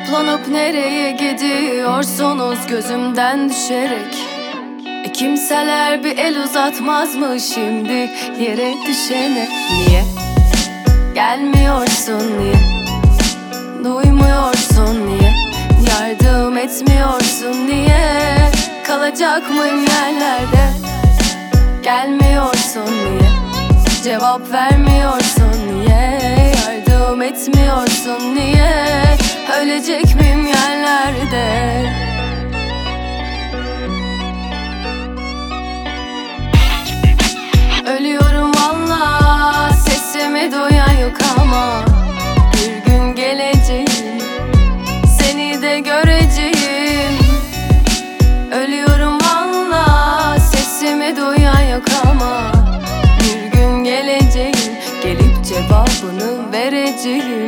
Toplanıp nereye gidiyorsunuz gözümden düşerek? Kimseler bir el uzatmaz mı şimdi yere düşene? Niye gelmiyorsun, niye duymuyorsun, niye yardım etmiyorsun, niye kalacak mıyım yerlerde? Gelmiyorsun, niye cevap vermiyorsun, niye yardım etmiyorsun, niye ölecek miyim yerlerde? Ölüyorum valla, sesimi duyan yok ama bir gün geleceğim, seni de göreceğim. Ölüyorum valla, sesimi duyan yok ama bir gün geleceğim, gelip cevabını vereceğim.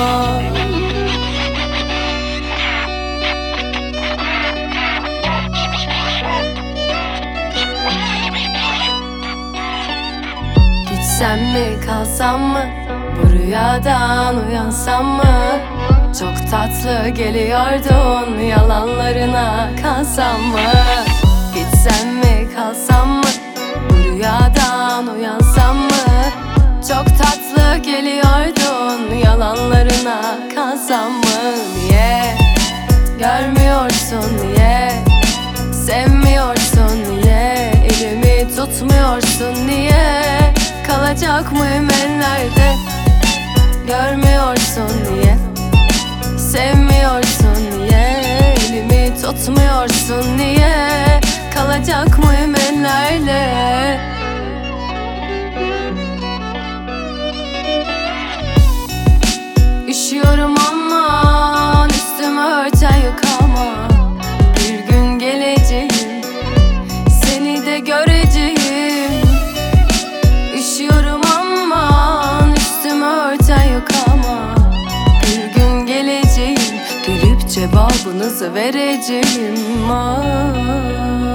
Gitsem mi kalsam mı, bu rüyadan uyansam mı? Çok tatlı geliyordun, yalanlarına kalsam mı? Gitsem mi kalsam mı, bu rüyadan uyansam mı? Çok tatlı geliyordun, yalanlarına kalsam mı? Niye görmüyorsun, niye sevmiyorsun, niye elimi tutmuyorsun, niye kalacak mıyım ellerde? Görmüyorsun, niye sevmiyorsun, niye elimi tutmuyorsun, niye kalacak mıyım ellerde? Üşüyorum aman, üstümü örten yok ama bir gün geleceğim, seni de göreceğim. Üşüyorum aman, üstümü örten yok ama bir gün geleceğim, gelip cevabınızı vereceğim.